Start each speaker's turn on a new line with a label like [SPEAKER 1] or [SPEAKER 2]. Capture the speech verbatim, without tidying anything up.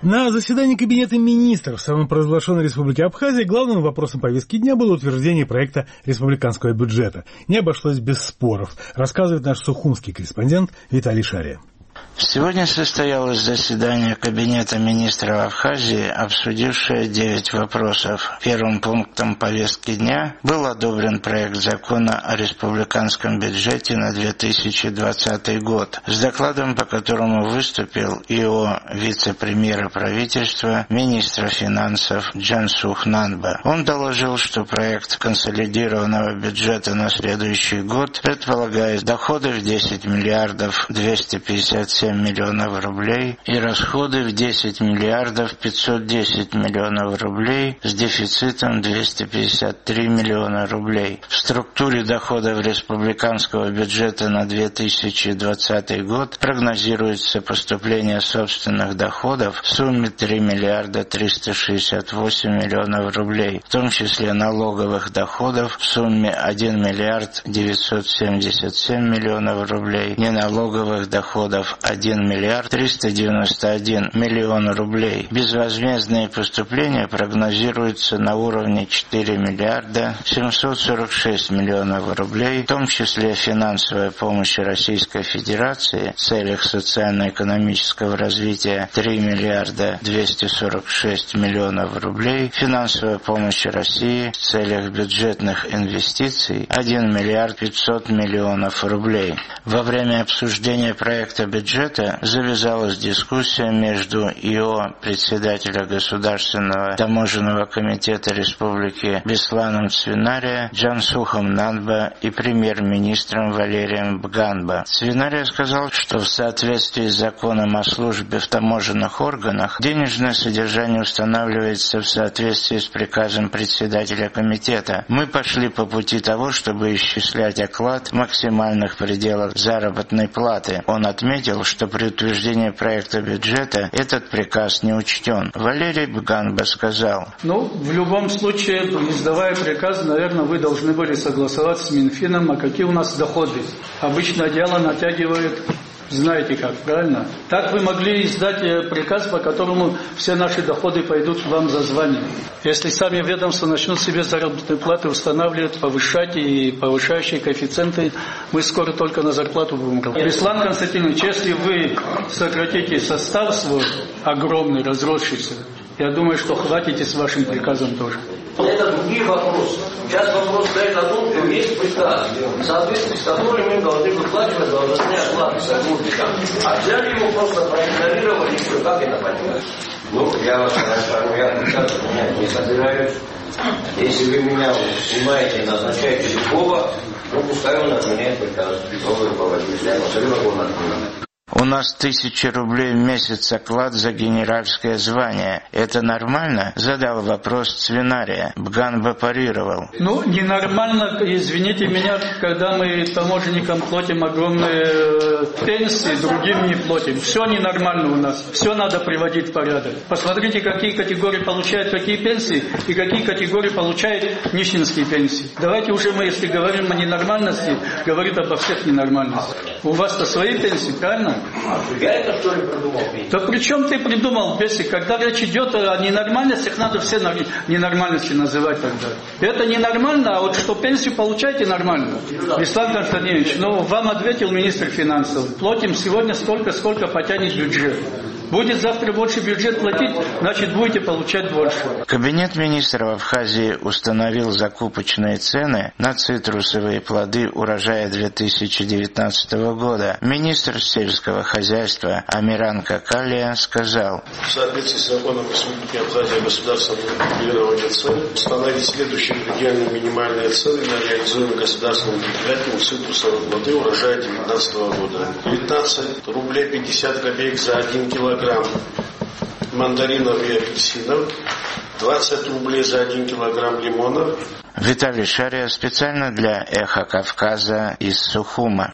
[SPEAKER 1] На заседании Кабинета министров самопровозглашенной Республики Абхазия главным вопросом повестки дня было утверждение проекта республиканского бюджета. Не обошлось без споров, рассказывает наш сухумский корреспондент Виталий Шария.
[SPEAKER 2] Сегодня состоялось заседание Кабинета министров Абхазии, обсудившее девять вопросов. Первым пунктом повестки дня был одобрен проект закона о республиканском бюджете на две тысячи двадцатый год, с докладом, по которому выступил ИО вице-премьера правительства, министра финансов Джансух Нанба. Он доложил, что проект консолидированного бюджета на следующий год предполагает доходы в десять миллиардов двести пятьдесят семь миллионов рублей и расходы в десять миллиардов пятьсот десять миллионов рублей с дефицитом двести пятьдесят три миллиона рублей. В структуре доходов республиканского бюджета на две тысячи двадцатый год прогнозируется поступление собственных доходов в сумме три миллиарда триста шестьдесят восемь миллионов рублей, в том числе налоговых доходов в сумме один миллиард девятьсот семьдесят семь миллионов рублей, неналоговых доходов один миллиард триста девяносто один миллион рублей. Безвозмездные поступления прогнозируются на уровне четыре миллиарда семьсот сорок шесть миллионов рублей, в том числе финансовая помощь Российской Федерации в целях социально-экономического развития три миллиарда двести сорок шесть миллионов рублей, финансовая помощь России в целях бюджетных инвестиций один миллиард пятьсот миллионов рублей. Во время обсуждения проекта бюджета завязалась дискуссия между ИО председателя Государственного таможенного комитета Республики Бесланом Цвинария, Джансухом Нанба и премьер-министром Валерием Бганба. Цвинария сказал, что в соответствии с законом о службе в таможенных органах денежное содержание устанавливается в соответствии с приказом председателя комитета. Мы пошли по пути того, чтобы исчислять оклад в максимальных пределах заработной платы. Он отметил, что при утверждении проекта бюджета этот приказ не учтен. Валерий Бганба сказал:
[SPEAKER 3] Ну, в любом случае, издавая приказ, наверное, вы должны были согласовать с Минфином, а какие у нас доходы. Обычно дело натягивает, знаете как, правильно? Так вы могли издать приказ, по которому все наши доходы пойдут вам за звание. Если сами ведомства начнут себе заработные платы устанавливать, повышать и повышающие коэффициенты, мы скоро только на зарплату будем говорить. Беслан Константинович, если вы сократите состав свой, огромный, разросшийся, я думаю, что хватите с вашим приказом тоже.
[SPEAKER 4] Это другие вопросы. Сейчас вопрос стоит о том, что есть приказ, в соответствии с которым мы должны выплачивать должностные оплаты сотрудникам. А взяли его просто проигнорировали, что как это понимать? Ну, я вас расскажу, я приказ менять не собираюсь. Если вы меня снимаете и назначаете любого, ну, пускай он отменяет приказ. Новый руководитель, я посмотрю, как он отменяет.
[SPEAKER 2] У нас тысяча рублей в месяц оклад за генеральское звание. Это нормально? Задал вопрос Цвинария. Бганба парировал.
[SPEAKER 3] Ну, ненормально, извините меня, когда мы таможенникам платим огромные пенсии, другим не платим. Все ненормально у нас. Все надо приводить в порядок. Посмотрите, какие категории получают какие пенсии и какие категории получают нищенские пенсии. Давайте уже мы, если говорим о ненормальности, говорим обо всех ненормальностях. У вас-то свои пенсии, правильно?
[SPEAKER 4] А я это что ли придумал?
[SPEAKER 3] Да при чем ты придумал, Беси? Когда речь идет о ненормальностях, надо все ненормальности называть тогда. Это ненормально, а вот что пенсию получаете нормально. Беслан Константинович, ну вам ответил министр финансов. Платим сегодня столько, сколько потянет бюджет. Будет завтра больше бюджет платить, значит будете получать больше.
[SPEAKER 2] Кабинет министров Абхазии установил закупочные цены на цитрусовые плоды урожая две тысячи девятнадцатого года. Министр сельского хозяйства Амиран Какалия сказал:
[SPEAKER 5] в соответствии с законом Республики Абхазия государственного регулирования цен установить следующие предельные минимальные цены на реализуемые государственным предприятием цитрусовые плоды урожая две тысячи девятнадцатого года. девятнадцать рублей пятьдесят копеек за один килограмм мандаринов и апельсинов, двадцать рублей за один килограмм лимонов.
[SPEAKER 2] Виталий Шария специально для «Эхо Кавказа» из Сухума.